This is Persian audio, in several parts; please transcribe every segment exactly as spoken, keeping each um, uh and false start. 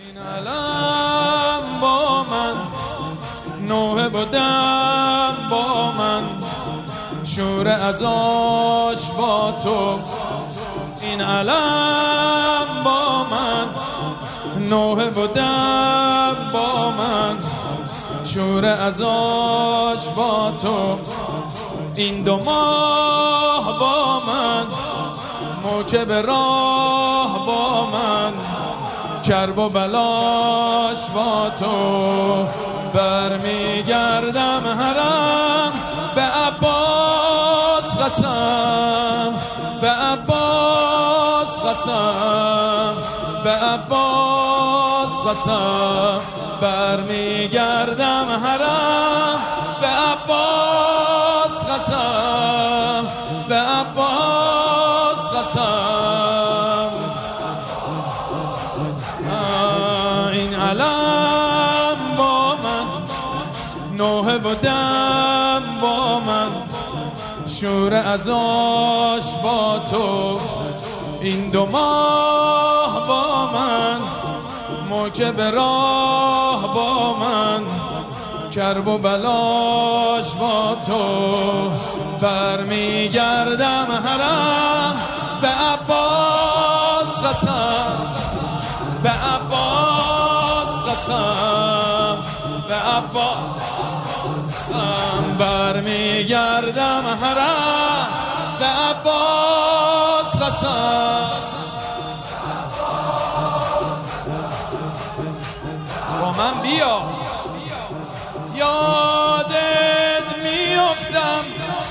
این علم با من نوحه بودم با من شور ازاش با تو. این علم با من نوحه بودم با من شور ازاش با تو. این دو ماه با من موکب راه با من کرب و بلاش با تو. برمیگردم حرم به عباس قسم به عباس قسم به عباس قسم. برمیگردم حرم به عباس قسم به عباس قسم. این علم با من نوحه بودم با من شور ازاش با تو. این دو ماه با من موکب راه با من کرب و بلاش با تو. برمیگردم حرم به عباس قسم به عباس قسم به عباس قسم. برمیگردم حرم به عباس قسم. با من بیا یادت میافتم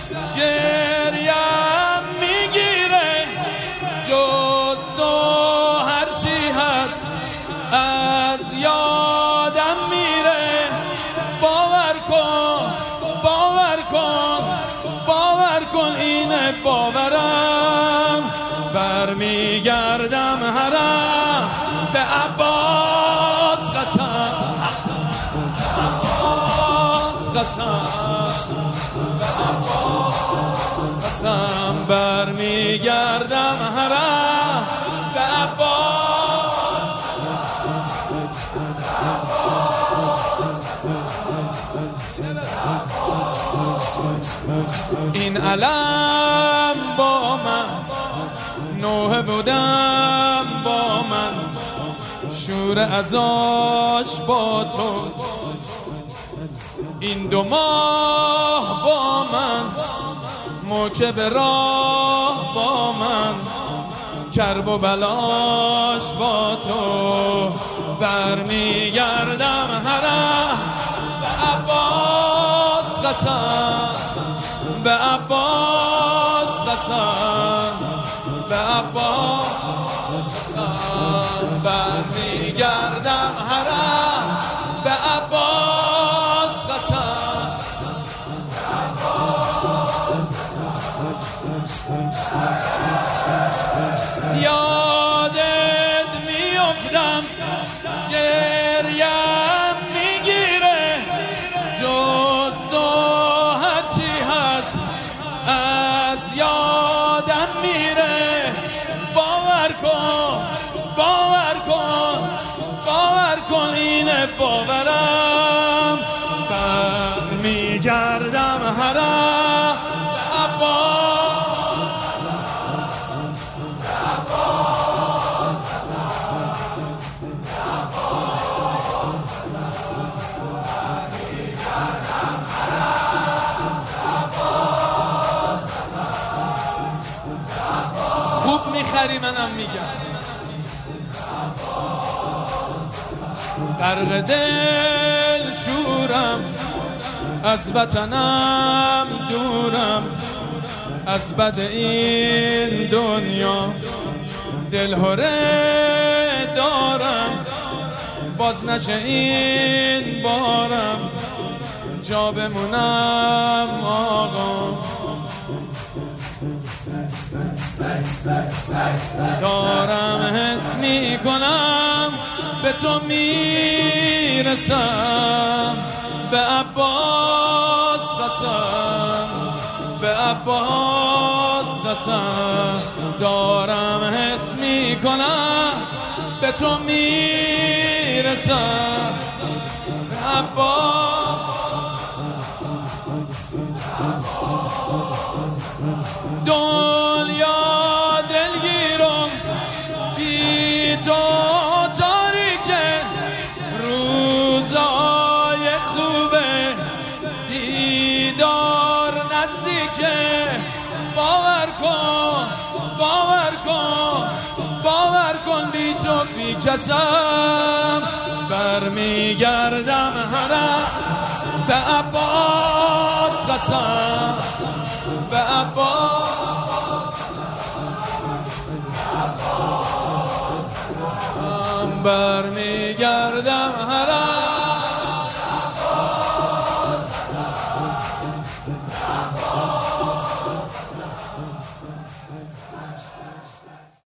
گریم میگیره جز تو هرچی هست از یادم میره. باور کن باور کن باور کن اینه باورم. برمیگردم حرم به عباس قسم قسم قسم. برمیگردم حرم به عباس. این علم با من نوحه بودم با من شور ازاش با تو. این دو ماه با من موکب راه با من کرب و بلاش با تو. برمیگردم حرم به عباس قسم به عباس قسم به عباس قسم. برمیگردم حرم به عباس قسم. یادت میافتم گریم میگیره جز تو هرچی هست از یادم میره. باور کن باور کن باور کن اینه باورم. برمیگردم حرم به عباس. خوب میخری منم میگم غرق دل شورم از وطنم دورم از بد این دنیا دل هره دارم باز نشه این بارم جا بمونم آقا. دارم حس میکنم به تو میرسم به عباس قسم به عباس قسم. دارم حس میکنم به تو میرسم میرسم به عباس. دنیا دلگیرم بی تو تاریکه، روزای خوبه دیدار نزدیکه. باور کن باور کن باور کن بی تو بی کسم برمیگردم هرم به عباس قسم به عباس. برمیگردم